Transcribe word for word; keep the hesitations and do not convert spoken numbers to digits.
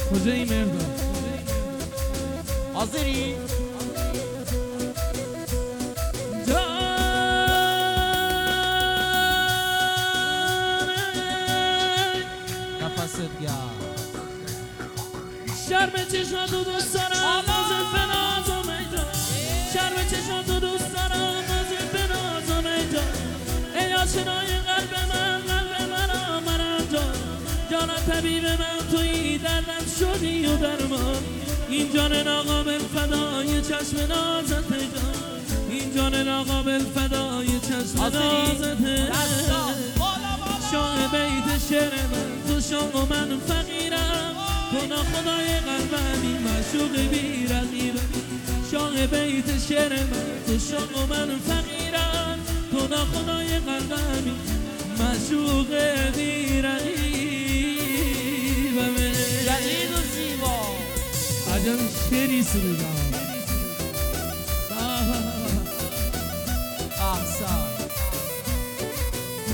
کجایی مرداد؟ حاضری؟ نفست گرم شرم چشاتو دوست دارم نازت به نازم ایجا شرم چشاتو دوست دارم نازت به نازم ایجا ای آشنای قلب من قلب من آمرم جان جانم طبیب من تویی دردم شدی و درمان این جان ناقابل فدای چشم نازت ایجا این جان ناقابل فدای چشم نازت شاه بیت شعر من تو شاه و من فقیرم خدا خدای قلبمی معشوق بی رقیبم شاه بیت شعر من تو شاه و من فقیرم خدا خدای قلبمی معشوق بی رقیبم جدید و زیبا عجب شعری سرودم